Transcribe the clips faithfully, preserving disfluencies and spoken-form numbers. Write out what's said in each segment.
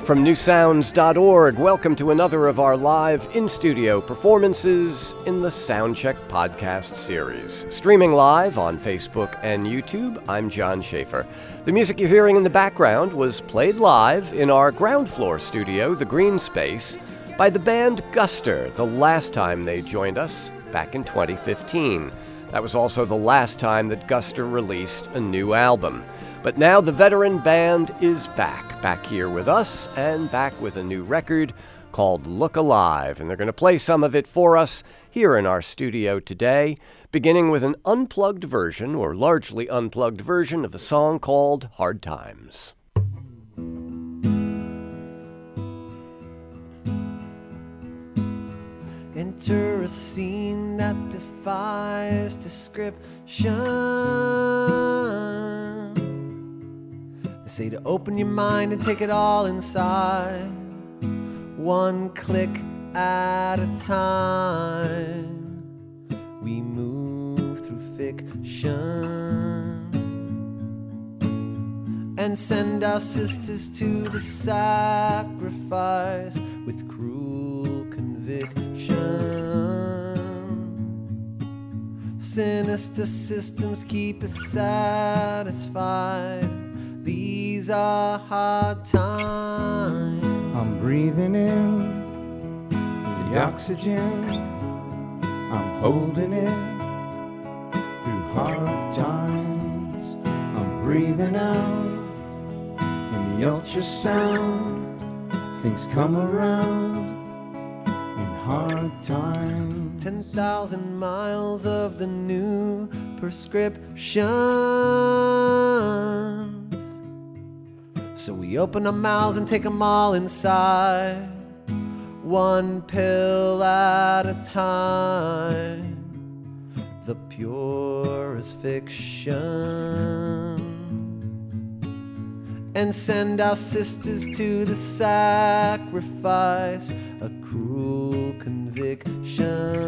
From new sounds dot org, welcome to another of our live in-studio performances in the Soundcheck podcast series. Streaming live on Facebook and YouTube, I'm John Schaefer. The music you're hearing in the background was played live in our ground floor studio, The Green Space, by the band Guster, the last time they joined us back in twenty fifteen. That was also the last time that Guster released a new album. But now the veteran band is back, back here with us, and back with a new record called Look Alive. And they're going to play some of it for us here in our studio today, beginning with an unplugged version, or largely unplugged version, of a song called Hard Times. Enter a scene that defies description. Say to open your mind and take it all inside, one click at a time. We move through fiction and send our sisters to the sacrifice with cruel conviction. Sinister systems keep us satisfied. These are hard times. I'm breathing in the oxygen. I'm holding it through hard times. I'm breathing out in the ultrasound. Things come around in hard times. Ten thousand miles of the new prescription. So we open our mouths and take them all inside, one pill at a time. The purest fiction, and send our sisters to the sacrifice, a cruel conviction.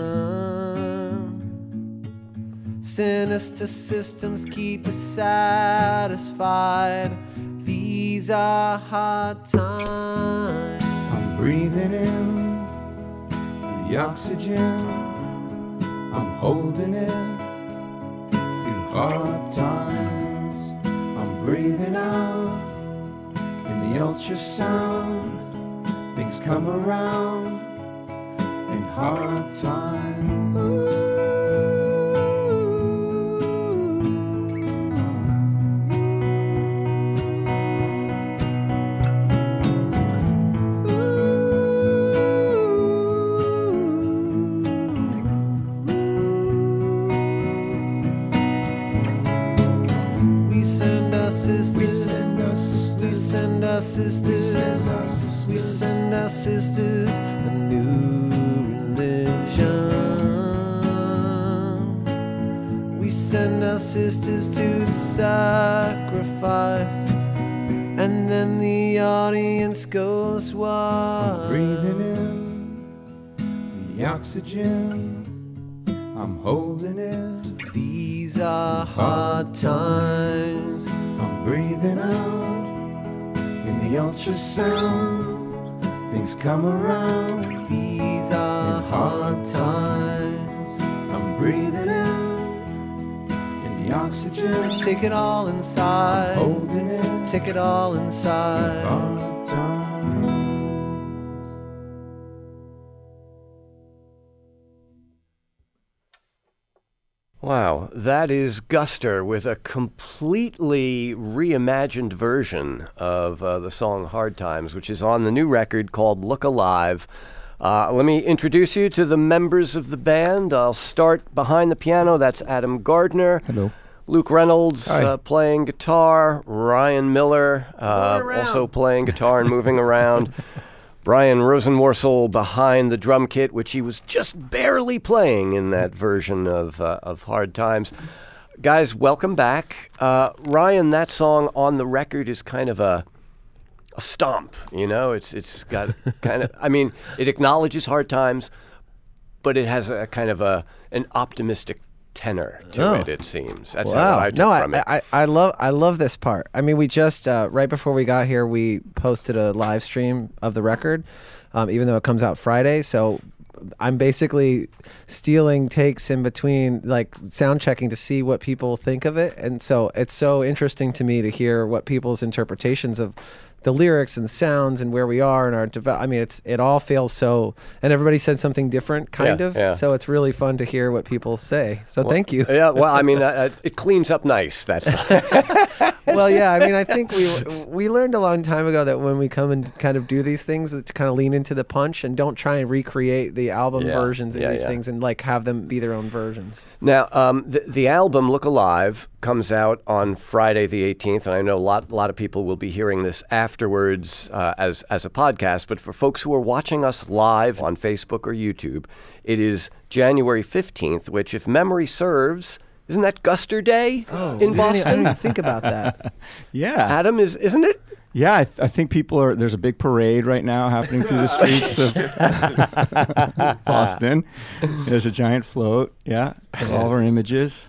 Sinister systems keep us satisfied. These are hard times. I'm breathing in the oxygen. I'm holding it through hard times. I'm breathing out in the ultrasound. Things come around in hard times. Ooh. Sisters, we send our sisters a new religion. We send our sisters to the sacrifice, and then the audience goes wild. Breathing in the oxygen, I'm holding it. These are hard times. I'm breathing out the ultrasound, things come around. These are hard times. I'm breathing out in the oxygen. Take it all inside. I'm holding it. Take it all inside. Hard times. Wow, that is Guster with a completely reimagined version of uh, the song Hard Times, which is on the new record called Look Alive. Uh, let me introduce you to the members of the band. I'll start behind the piano. That's Adam Gardner. Hello. Luke Reynolds uh, playing guitar. Ryan Miller uh, also playing guitar and moving around. Brian Rosenworcel behind the drum kit, which he was just barely playing in that version of uh, of Hard Times. Guys, welcome back. Uh, Ryan, that song on the record is kind of a a stomp, you know? It's it's got kind of, I mean, it acknowledges hard times, but it has a kind of a an optimistic tenor to Oh. it, it seems. That's Wow. how I took no, from I, it. I, I love I love this part. I mean, we just uh, right before we got here, we posted a live stream of the record, um, even though it comes out Friday. So I'm basically stealing takes in between, like sound checking to see what people think of it. And so it's so interesting to me to hear what people's interpretations of the lyrics and sounds and where we are in our develop. I mean, it's it all feels so, and everybody said something different, kind Yeah, of. yeah. So it's really fun to hear what people say. So thank you. Yeah, well, I mean, uh, uh, it cleans up nice. That's Well, yeah, I mean, I think we we learned a long time ago that when we come and kind of do these things, that to kind of lean into the punch and don't try and recreate the album Yeah, versions of yeah, these yeah. things and like have them be their own versions. Now, um, the, the album Look Alive comes out on Friday the eighteenth, and I know a lot, lot of people will be hearing this afterwards uh, as, as a podcast, but for folks who are watching us live on Facebook or YouTube, it is January fifteenth, which, if memory serves, isn't that Guster Day in I didn't even- I Boston? didn't even think about that. Yeah. Adam, is, isn't it? Yeah, I, th- I think people are, there's a big parade right now happening through the streets of Boston. There's a giant float, yeah, of all of our images.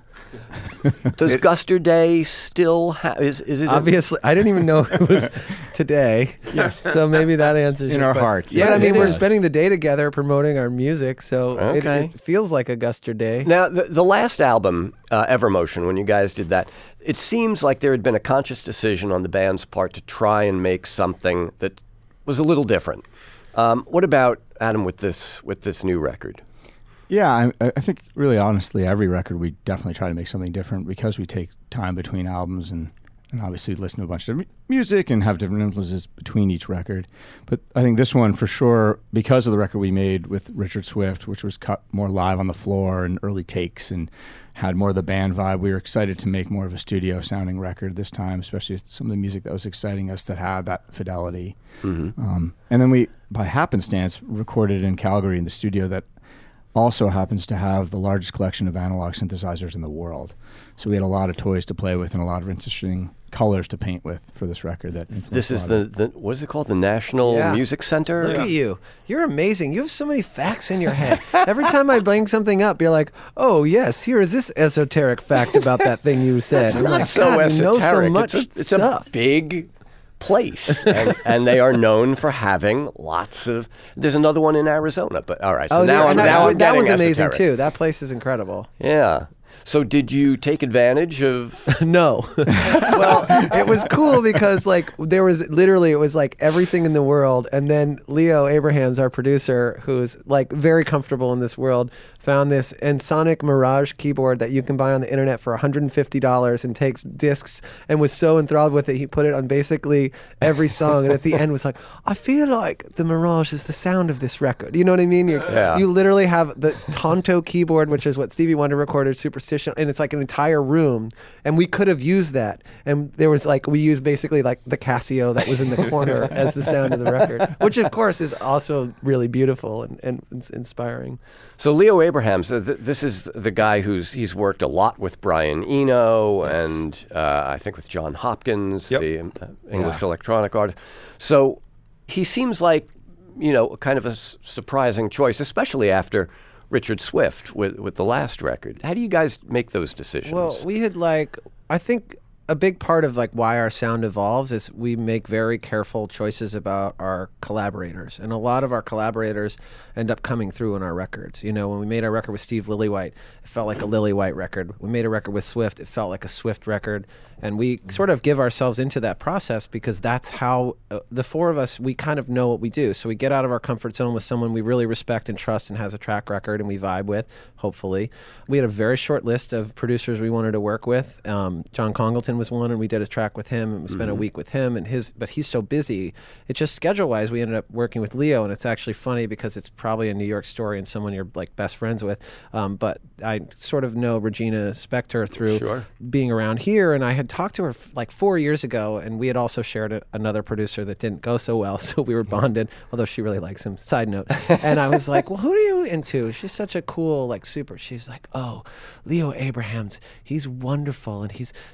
Does Guster Day still have, is, is it? a- Obviously, I didn't even know it was today. Yes. So maybe that answers In your our que- hearts, Yeah, yeah, I mean, it we're is. spending the day together promoting our music, so it, Okay. it feels like a Guster Day. Now, the, the last album, uh, Evermotion, when you guys did that, it seems like there had been a conscious decision on the band's part to try and make something that was a little different. Um, what about Adam with this with this new record? Yeah, I, I think really honestly, every record we definitely try to make something different because we take time between albums and, and obviously listen to a bunch of different music and have different influences between each record. But I think this one for sure, because of the record we made with Richard Swift, which was cut more live on the floor and early takes and had more of the band vibe, we were excited to make more of a studio sounding record this time, especially some of the music that was exciting us that had that fidelity. Mm-hmm. Um, and then we, by happenstance, recorded in Calgary in the studio that also happens to have the largest collection of analog synthesizers in the world. So we had a lot of toys to play with and a lot of interesting colors to paint with for this record. That influenced This a is lot the, of- the what is it called? The National Yeah. Music Center? Look at you. You're amazing. You have so many facts in your head. Every time I bring something up, you're like, oh, yes, here is this esoteric fact about that thing you said. It's I'm not like, so God, you know esoteric. so much it's a, it's stuff. a big place, and, and they are known for having lots of. There's another one in Arizona, but all right. So oh, now yeah, I'm and now that, I'm that getting one's amazing, esoteric. too. That place is incredible. Yeah. So did you take advantage of? No. Well, it was cool because like there was literally it was like everything in the world, and then Leo Abrahams, our producer, who's like very comfortable in this world, found this Ensoniq Mirage keyboard that you can buy on the internet for one hundred fifty dollars and takes discs, and was so enthralled with it he put it on basically every song, and at the end was like, I feel like the Mirage is the sound of this record. You know what I mean? You're, Yeah. You literally have the Tonto keyboard, which is what Stevie Wonder recorded, Superstition, and it's like an entire room, and we could have used that, and there was like we used basically like the Casio that was in the corner as the sound of the record, which of course is also really beautiful and, and it's inspiring. So Leo Abrahams, uh, th- this is the guy who's he's worked a lot with Brian Eno and uh, I think with John Hopkins, Yep. the uh, English electronic artist. So he seems like, you know, kind of a s- surprising choice, especially after Richard Swift with with the last record. How do you guys make those decisions? Well, we had like, I think a big part of like why our sound evolves is we make very careful choices about our collaborators, and a lot of our collaborators end up coming through in our records. You know, when we made our record with Steve Lillywhite, it felt like a Lillywhite record. We made a record with Swift, it felt like a Swift record, and we sort of give ourselves into that process because that's how uh, the four of us, we kind of know what we do. So we get out of our comfort zone with someone we really respect and trust and has a track record and we vibe with, hopefully. We had a very short list of producers we wanted to work with. Um, John Congleton was one, and we did a track with him, and we spent a week with him, and his, but he's so busy. It's just schedule-wise, we ended up working with Leo, and it's actually funny because it's probably a New York story and someone you're like best friends with. Um, but I sort of know Regina Spektor through Sure. being around here, and I had talked to her f- like four years ago, and we had also shared a, another producer that didn't go so well, so we were bonded, although she really likes him, side note. And I was like, well, who are you into? She's such a cool, like, super. She's like, oh, Leo Abrahams, he's wonderful, and he's so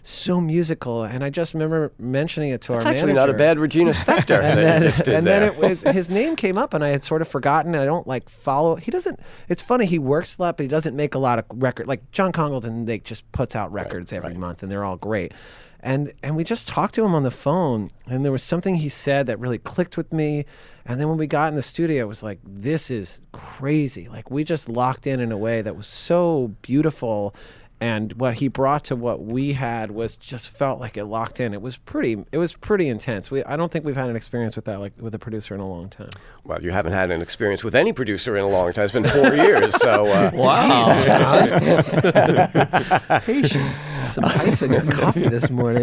musical, and I just remember mentioning it to That's our actually manager. not a bad Regina Spektor. and that then, you just did and there. then it was, his name came up, and I had sort of forgotten. I don't like follow. He doesn't. It's funny. He works a lot, but he doesn't make a lot of record. Like John Congleton, they just puts out records every right. month, and they're all great. And and we just talked to him on the phone, and there was something he said that really clicked with me. And then when we got in the studio, it was like, this is crazy. Like we just locked in in a way that was so beautiful. And what he brought to what we had was just felt like it locked in. It was pretty. It was pretty intense. We I don't think we've had an experience with that, like with a producer, in a long time. Well, you haven't had an experience with any producer in a long time. It's been four years. So uh, wow, patience. Some ice in your coffee this morning.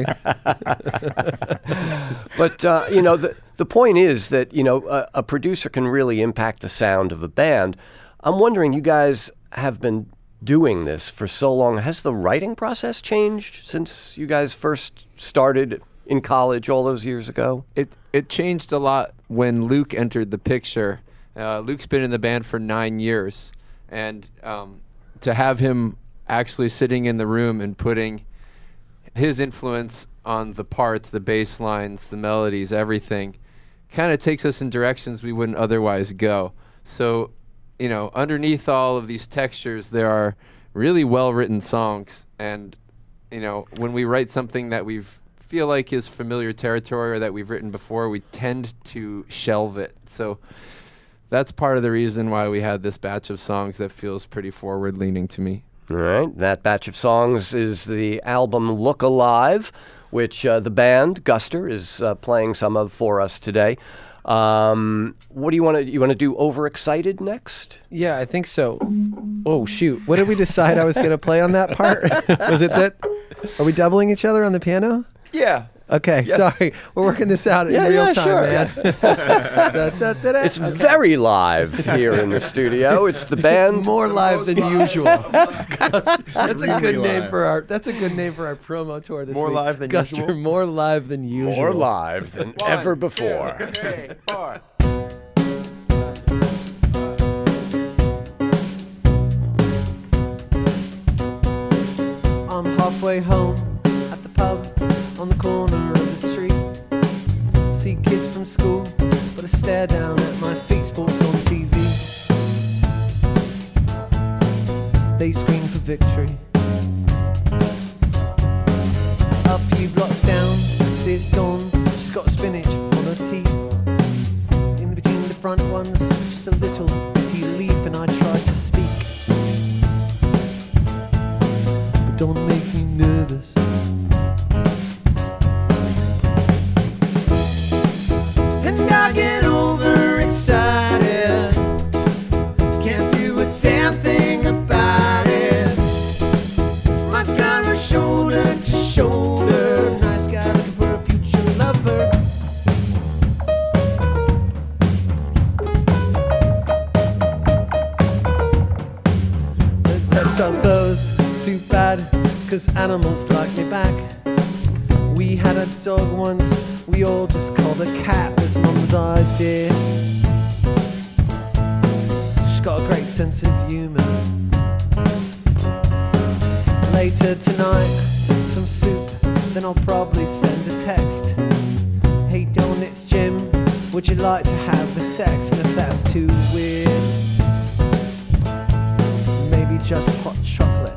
But uh, you know, the the point is that you know a, a producer can really impact the sound of a band. I'm wondering, you guys have been doing this for so long. Has the writing process changed since you guys first started in college all those years ago? It it changed a lot when Luke entered the picture. Uh, Luke's been in the band for nine years, and um, to have him actually sitting in the room and putting his influence on the parts, the bass lines, the melodies, everything, kind of takes us in directions we wouldn't otherwise go. So, you know, underneath all of these textures, there are really well-written songs. And, you know, when we write something that we feel like is familiar territory or that we've written before, we tend to shelve it. So that's part of the reason why we had this batch of songs that feels pretty forward-leaning to me. All right. That batch of songs is the album Look Alive, which uh, the band, Guster, is uh, playing some of for us today. Um, what do you want to, you want to do Overexcited next? Yeah, I think so. Oh, shoot. What did we decide I was going to play on that part? Was it that? Are we doubling each other on the piano? Yeah. Okay, Yes. sorry. We're working this out Yeah, in real yeah, time, sure, man. yes. Da, da, da, da. It's Okay. very live here in the studio. It's the band. It's more live than usual. that's a good name for our. That's a good name for our promo tour this More week. live than Guster, usual? More live than usual. More live than ever before. Three, four. I'm halfway home at the pub on the corner of the street. See kids from school, but I stare down at my feet. Sports on T V. They scream for victory. A few blocks down, there's Dawn. She's got spinach on her teeth. In between the front ones, just a little bitty leaf, and I try to speak. Dawn makes me nervous. And I get overexcited. Can't do a damn thing about it. My gun is shoulder to shoulder. Nice guy looking for a future lover. The reptiles close. Too bad, cause animals like me back. We had a dog once, we all just called her Cat. Was mum's idea. She's got a great sense of humour. Later tonight, some soup, then I'll probably send a text. Hey Dawn, it's Jim, would you like to have the sex? And if that's too weird, maybe just hot chocolate.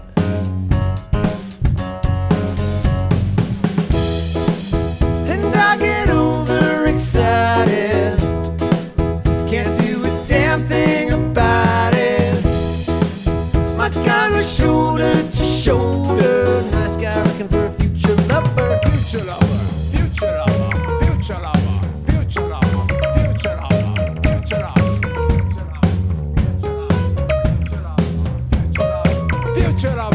And I get overexcited. Can't do a damn thing about it. My guy was shoulder to shoulder. Nice guy looking for a future lover. Future lover, future lover, future lover, future lover, future lover, future lover, future lover.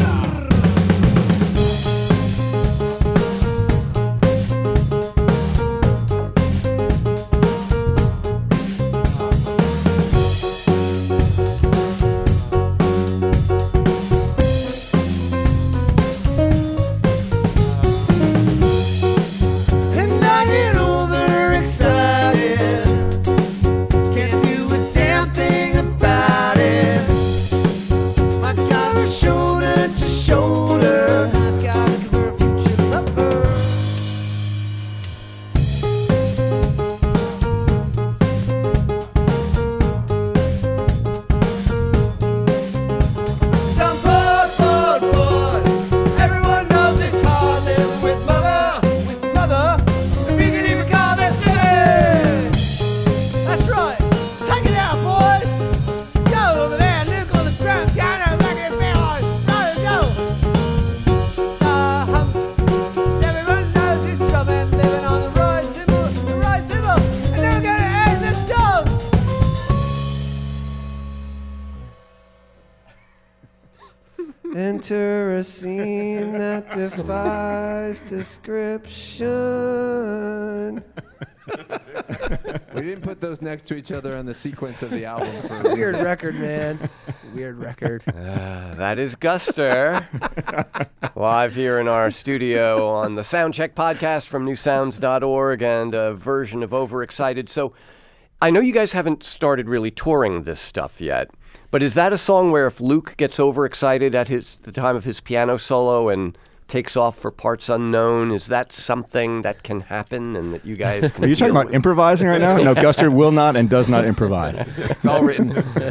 And I get overexcited. Can't do a damn thing about it. My guy was shoulder to Enter a scene that defies description. We didn't put those next to each other on the sequence of the album. For It's a weird record, man. Weird record. Uh, that is Guster, live here in our studio on the Soundcheck podcast from new sounds dot org and a version of Overexcited. So I know you guys haven't started really touring this stuff yet, but is that a song where if Luke gets overexcited at his the time of his piano solo and takes off for parts unknown, is that something that can happen and that you guys can Are you talking deal about with? improvising right now? No, Guster will not and does not improvise. It's all written.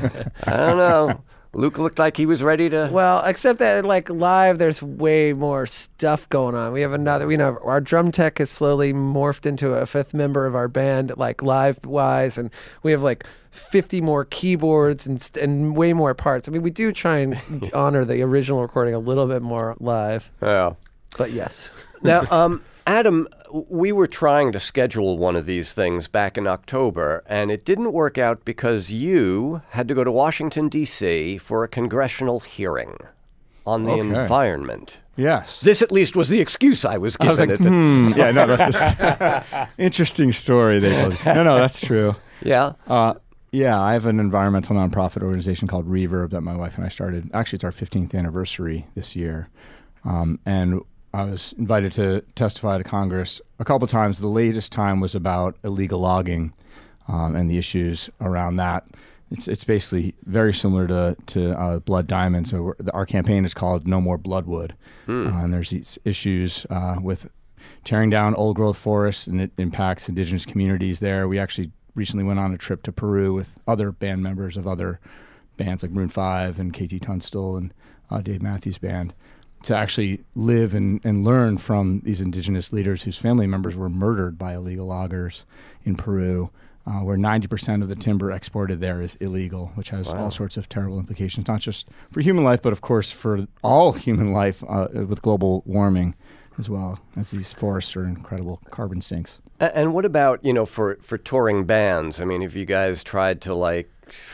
I don't know. Luke looked like he was ready to... Well, except that like live, there's way more stuff going on. We have another, you know, our drum tech has slowly morphed into a fifth member of our band, like live wise, and we have like fifty more keyboards and st- and way more parts. I mean, we do try and honor the original recording a little bit more live, Yeah. but yes. Now, um, Adam, we were trying to schedule one of these things back in October, and it didn't work out because you had to go to Washington, D C for a congressional hearing on the Okay. environment. Yes. This, at least, was the excuse I was I given. was like, at the- hmm. Yeah, no, that's this interesting story they told you. No, no, that's true. Yeah? Uh, yeah, I have an environmental nonprofit organization called Reverb that my wife and I started. Actually, it's our fifteenth anniversary this year. Um, and I was invited to testify to Congress a couple times. The latest time was about illegal logging um, and the issues around that. It's it's basically very similar to to uh, Blood Diamond. So we're, the, our campaign is called No More Bloodwood, Hmm. uh, and there's these issues uh, with tearing down old growth forests, and it impacts indigenous communities there. We actually recently went on a trip to Peru with other band members of other bands like Maroon five and K T Tunstall and uh, Dave Matthews Band, to actually live and, and learn from these indigenous leaders whose family members were murdered by illegal loggers in Peru, uh, where ninety percent of the timber exported there is illegal, which has Wow. all sorts of terrible implications, not just for human life, but of course for all human life uh, with global warming as well, as these forests are incredible carbon sinks. A- And what about, you know, for, for touring bands? I mean, have you guys tried to, like,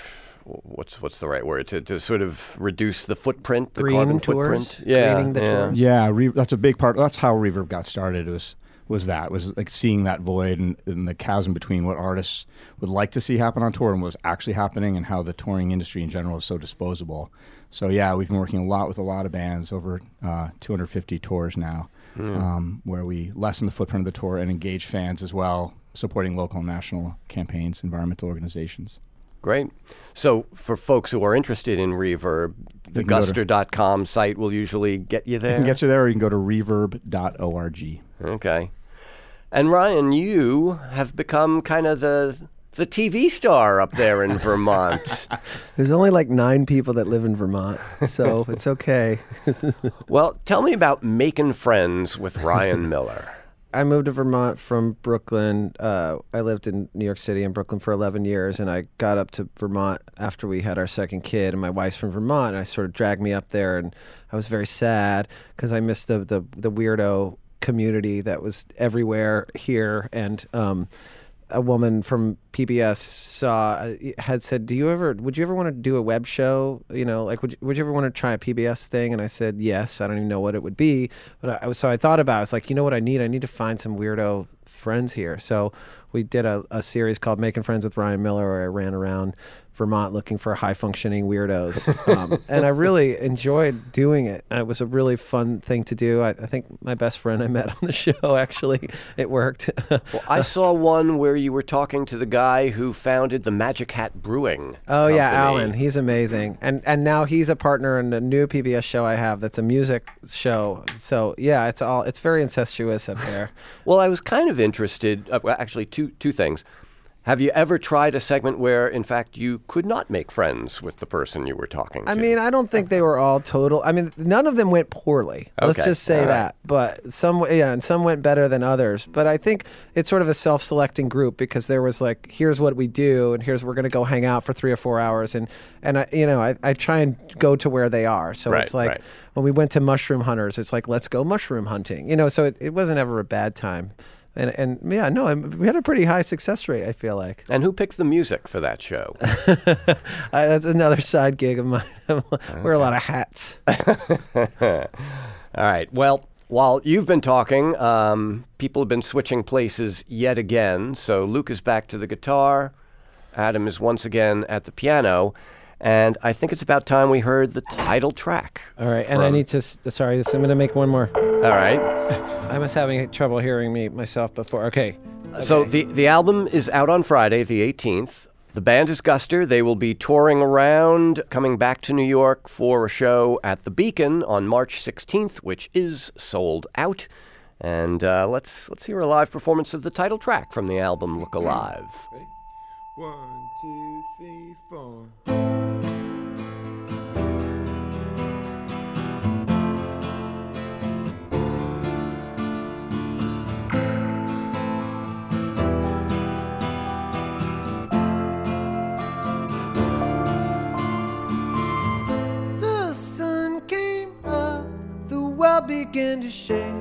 what's what's the right word, to, to sort of reduce the footprint, the Green carbon tours? footprint? Yeah, Greening the yeah. tours? Yeah, re- that's a big part. That's how Reverb got started. Was was that was like seeing that void and, and the chasm between what artists would like to see happen on tour and what's actually happening, and how the touring industry in general is so disposable. So yeah, we've been working a lot with a lot of bands, over uh, two hundred fifty tours now, um, where we lessen the footprint of the tour and engage fans as well, supporting local and national campaigns, environmental organizations. Great. So for folks who are interested in Reverb, the They can go to- guster dot com site will usually get you there? You can get you there, or you can go to reverb dot org. Okay. And Ryan, you have become kind of the the T V star up there in Vermont. There's only like nine people that live in Vermont, so it's okay. Well, tell me about making friends with Ryan Miller. I moved to Vermont from Brooklyn. Uh, I lived in New York City and Brooklyn for eleven years, and I got up to Vermont after we had our second kid, and my wife's from Vermont, and I sort of dragged me up there, and I was very sad because I missed the, the, the weirdo community that was everywhere here, and um, a woman from P B S saw had said, "Do you ever? Would you ever want to do a web show? You know, like would you, would you ever want to try a P B S thing?" And I said, "Yes." I don't even know what it would be, but I, I was so I thought about it. I was like, you know what I need? I need to find some weirdo friends here. So we did a, a series called Making Friends with Ryan Miller, where I ran around Vermont looking for high functioning weirdos, um, and I really enjoyed doing it. It was a really fun thing to do. I, I think my best friend I met on the show, actually, it worked. Well, I saw one where you were talking to the guy who founded the Magic Hat Brewing. Oh yeah, Company. Alan. He's amazing, and and now he's a partner in a new P B S show I have. That's a music show. So yeah, it's all it's very incestuous up there. Well, I was kind of interested. Uh, well, actually, two two things. Have you ever tried a segment where, in fact, you could not make friends with the person you were talking to? I mean, I don't think they were all total. I mean, none of them went poorly. Let's Okay. just say All right. that. But some, yeah, and some went better than others. But I think it's sort of a self-selecting group because there was like, here's what we do, and here's we're going to go hang out for three or four hours, and and I, you know, I, I try and go to where they are. So Right, it's like right. when we went to Mushroom Hunters, it's like let's go mushroom hunting. You know, so it, it wasn't ever a bad time. And and yeah, no, and we had a pretty high success rate, I feel like. And who picks the music for that show? uh, that's another side gig of mine. Wear a lot of hats. All right. Well, while you've been talking, um, people have been switching places yet again. So Luke is back to the guitar. Adam is once again at the piano. And I think it's about time we heard the title track. All right, and I from- need to, s- sorry, I'm going to make one more. All right. I was having trouble hearing me myself before. Okay. So the, the album is out on Friday, the eighteenth. The band is Guster. They will be touring around, coming back to New York for a show at the Beacon on March sixteenth, which is sold out. And uh, let's let's hear a live performance of the title track from the album Look Alive. Ready? One, two, three, four. The sun came up, the world began to shake.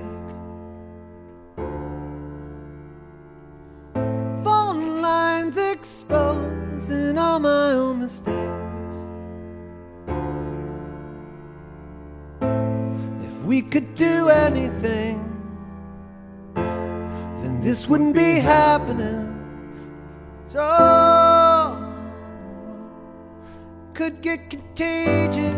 Fallen lines exposing all my own mistakes. If we could do anything, then this wouldn't be happening. So could get contagious.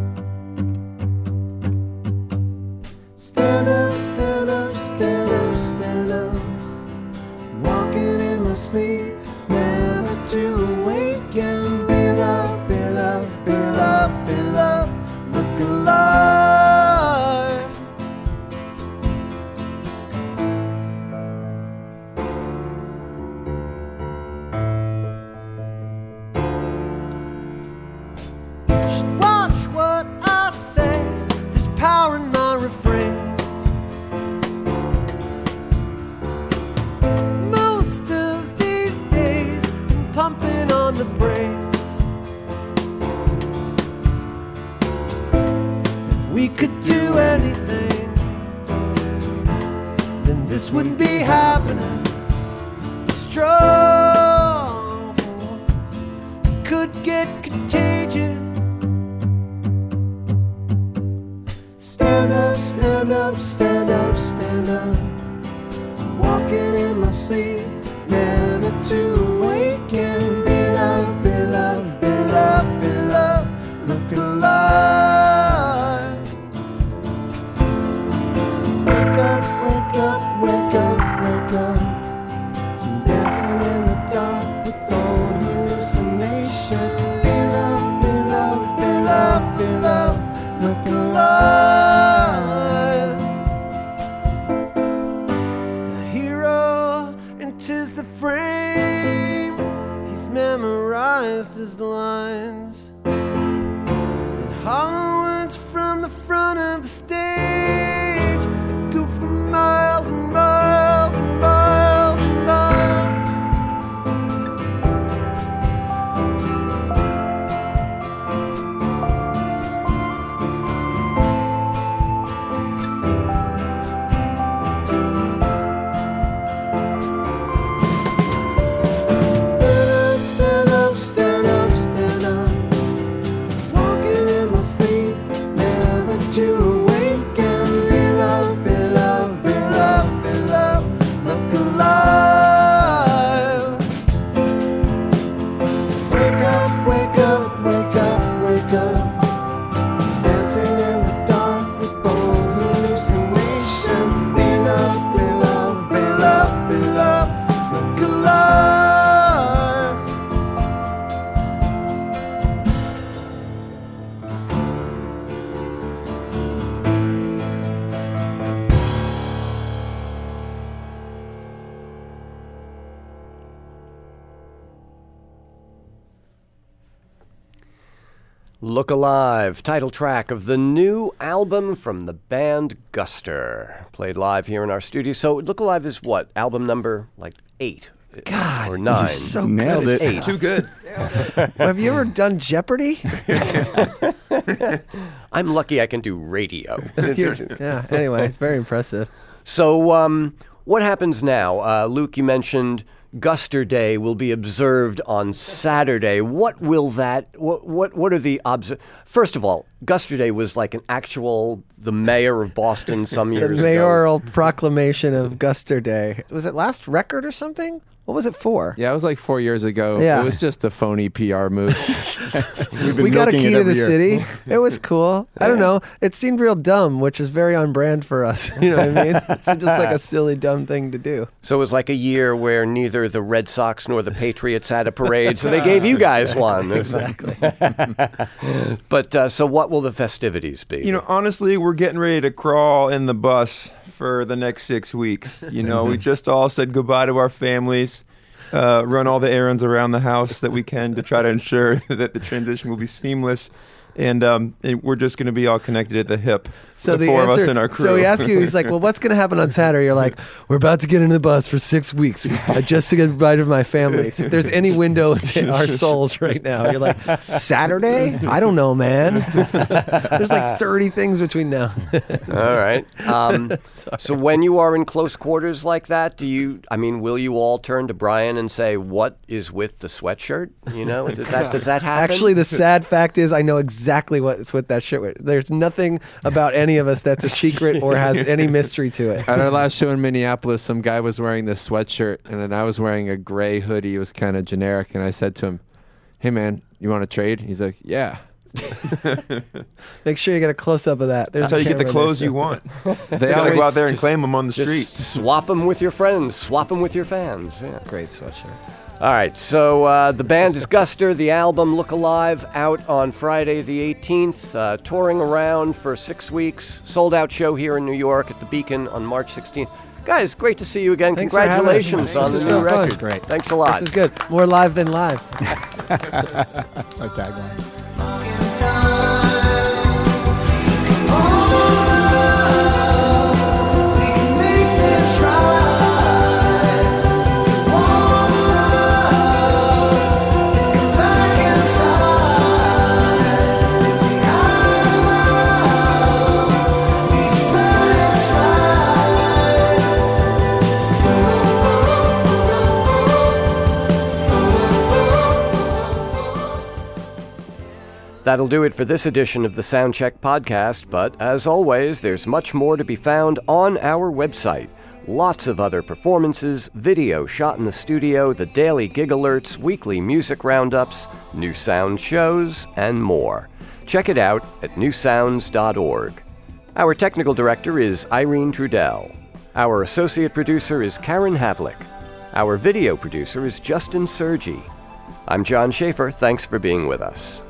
Stand up, stand up, stand up, stand up. Walking in my sleep, never to awaken. Be loved, be loved, be loved, be loved. Look alive. Should watch what I say. There's power in my refrain. Most of these days, I'm pumping on the brakes. If we could do anything, then this wouldn't be happening. Strong force could get contagious. Stand up, stand up, stand up, stand up. Walking in my sleep, never to awaken. Be loved, be loved, be loved, be loved. Look alive. Wake up, wake up, wake up, wake up. Dancing in the dark with all hallucinations. Be loved, be loved, be loved, be loved. Look alive. The hero enters the frame. He's memorized his lines and hollow words from the front of the stage. That go for miles and miles and miles and miles. Stand up, stand up, stand up. Walking in my sleep, never to awaken. Be loved, be loved, be loved, be loved. Look alive. Wake up, wake up, wake up, wake up. Dancing in the dark with all hallucinations. Be loved, be loved, be loved, be loved. Look alive. Look Alive, title track of the new album from the band Guster. Played live here in our studio. So Look Alive is what? Album number like eight? God, or nine? you're so Nailed good at it. stuff. Too good. Have you ever done Jeopardy? I'm lucky I can do radio. yeah. Anyway, it's very impressive. So, um, what happens now? Uh, Luke, you mentioned Guster Day will be observed on Saturday. What will that, what what, what are the, obs- first of all, Guster Day was like an actual, the mayor of Boston some The years ago. mayoral proclamation of Guster Day. Was it last record or something? What was it for? Yeah, it was like four years ago. Yeah. It was just a phony P R move. We've been We got a milking key it to every the year. city. It was cool. I don't know. It seemed real dumb, which is very on brand for us. You know what I mean? It seemed just like a silly, dumb thing to do. So it was like a year where neither the Red Sox nor the Patriots had a parade, so they gave you guys one. Exactly. But uh, so what will the festivities be? You know, honestly, we're getting ready to crawl in the bus for the next six weeks. You know, we just all said goodbye to our families, uh, run all the errands around the house that we can to try to ensure that the transition will be seamless. And, um, and we're just going to be all connected at the hip. So the, the four answer, of us in our crew. So he asks you, he's like, well, what's going to happen on Saturday? You're like, we're about to get into the bus for six weeks uh, just to get goodbye to my family. So if there's any window into our souls right now, you're like, Saturday? I don't know, man. There's like thirty things between now. All right. Um, so when you are in close quarters like that, do you, I mean, will you all turn to Brian and say, what is with the sweatshirt? You know, does that, does that happen? Actually, the sad fact is I know exactly what's with that shit. There's nothing about any of us that's a secret or has any mystery to it. At our last show in Minneapolis, some guy was wearing this sweatshirt, and then I was wearing a gray hoodie. It was kind of generic, and I said to him, hey, man, you want to trade? He's like, yeah. Make sure you get a close-up of that. There's That's how a you get the camera clothes there, you so- want. They You gotta always go out there and just- claim them on the Just street. swap them with your friends, swap them with your fans. Yeah. Great sweatshirt. All right, so uh, the band is Guster, the album Look Alive, out on Friday the eighteenth, uh, touring around for six weeks, sold-out show here in New York at the Beacon on March sixteenth. Guys, great to see you again. Thanks for having us. Congratulations on the This new is so fun. record. Great. Thanks a lot. This is good. More live than live. That's our tagline. That'll do it for this edition of the Soundcheck podcast, but as always, there's much more to be found on our website. Lots of other performances, video shot in the studio, the daily gig alerts, weekly music roundups, new sound shows, and more. Check it out at new sounds dot org. Our technical director is Irene Trudell. Our associate producer is Karen Havlick. Our video producer is Justin Sergi. I'm John Schaefer. Thanks for being with us.